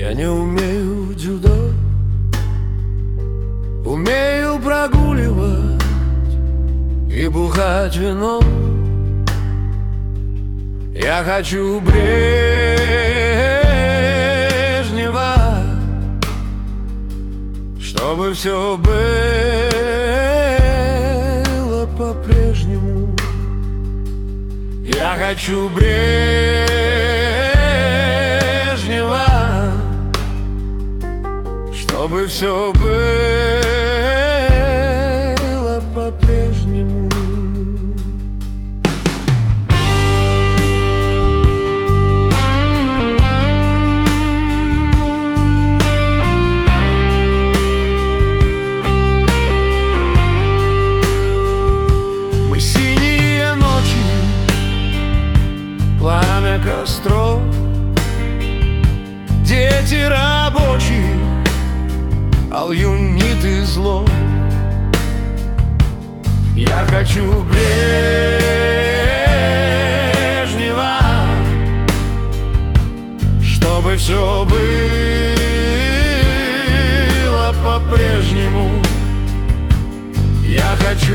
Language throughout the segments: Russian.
Я не умею дзюдо, умею прогуливать и бухать вино. Я хочу Брежнева, чтобы все было по-прежнему. Я хочу Брежнева, чтобы все было по-прежнему. Мы синие ночи, пламя костров, дети рабочие, алюминит и зло. Я хочу Брежнева, чтобы все было по-прежнему. Я хочу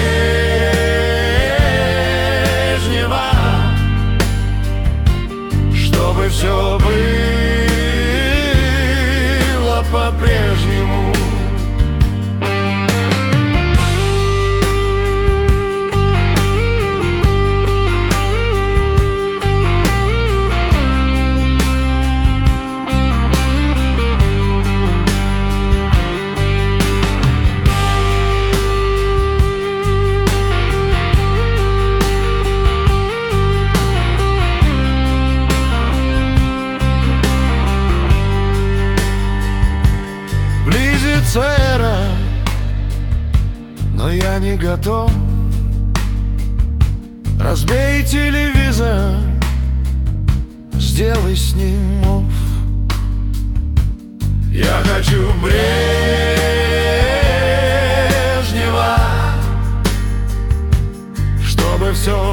Брежнева, чтобы все было по-прежнему. Эра, но я не готов. Разбей телевизор, сделай с ним офф. Я хочу Брежнева, чтобы все